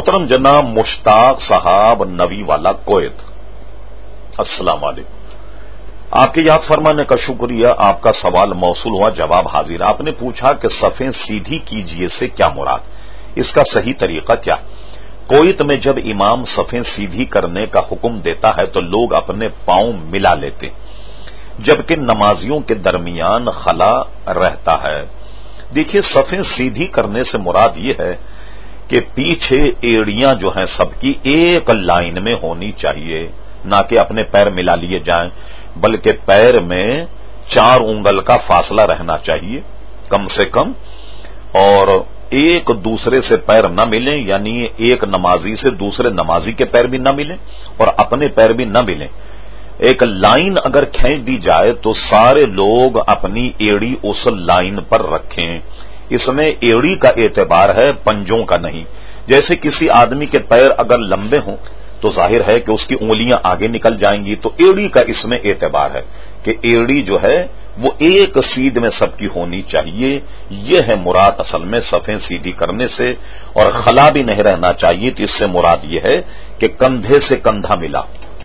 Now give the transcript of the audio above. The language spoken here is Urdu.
محترم جناب مشتاق صاحب نوی والا کویت، السلام علیکم۔ آپ کے یاد فرمانے کا شکریہ، آپ کا سوال موصول ہوا، جواب حاضر۔ آپ نے پوچھا کہ صفیں سیدھی کیجئے سے کیا مراد، اس کا صحیح طریقہ کیا؟ کویت میں جب امام صفیں سیدھی کرنے کا حکم دیتا ہے تو لوگ اپنے پاؤں ملا لیتے، جبکہ نمازیوں کے درمیان خلا رہتا ہے۔ دیکھیے، صفیں سیدھی کرنے سے مراد یہ ہے کہ پیچھے ایڑیاں جو ہیں سب کی ایک لائن میں ہونی چاہیے، نہ کہ اپنے پیر ملا لیے جائیں، بلکہ پیر میں 4 انگل کا فاصلہ رہنا چاہیے کم سے کم، اور ایک دوسرے سے پیر نہ ملیں، یعنی ایک نمازی سے دوسرے نمازی کے پیر بھی نہ ملیں اور اپنے پیر بھی نہ ملیں۔ ایک لائن اگر کھینچ دی جائے تو سارے لوگ اپنی ایڑی اس لائن پر رکھیں۔ اس میں ایڑی کا اعتبار ہے، پنجوں کا نہیں۔ جیسے کسی آدمی کے پیر اگر لمبے ہوں تو ظاہر ہے کہ اس کی انگلیاں آگے نکل جائیں گی، تو ایڑی کا اس میں اعتبار ہے کہ ایڑی جو ہے وہ ایک سیدھ میں سب کی ہونی چاہیے۔ یہ ہے مراد اصل میں صفیں سیدھی کرنے سے، اور خلا بھی نہیں رہنا چاہیے، تو اس سے مراد یہ ہے کہ کندھے سے کندھا ملا۔